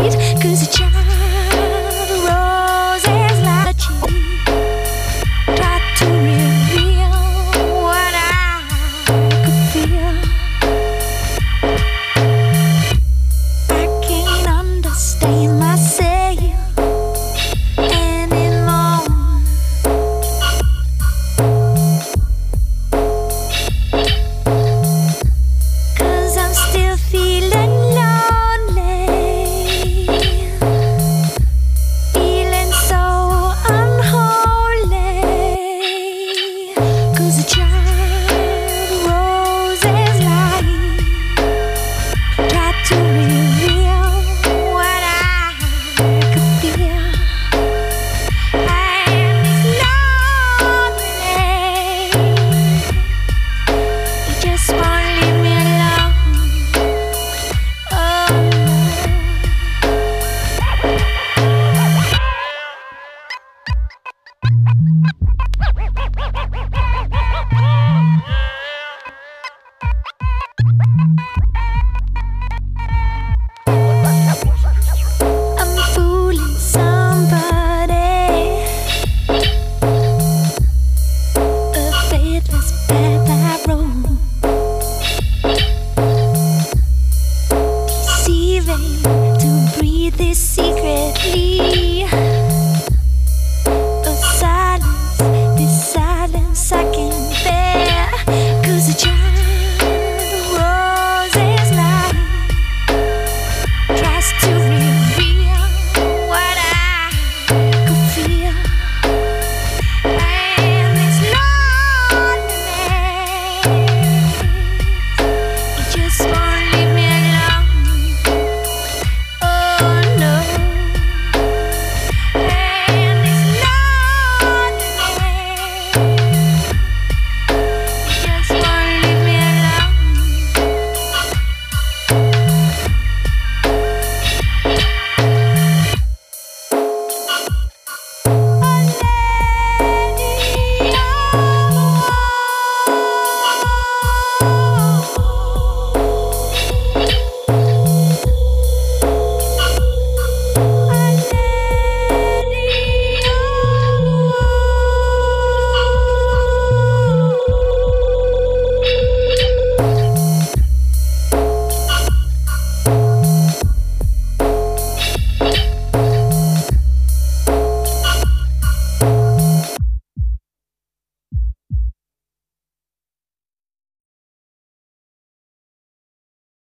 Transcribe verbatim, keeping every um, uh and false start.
'cause a child roses like a cheek. Try to reveal what I could feel. I can't understand myself anymore. 'Cause I'm still feeling lonely, feeling so unholy. 'Cause a child roses light tried to reveal what I could feel. And it's lonely, you just won't leave me alone. Oh I'm fooling somebody, a faithless path I roam, deceiving to breathe this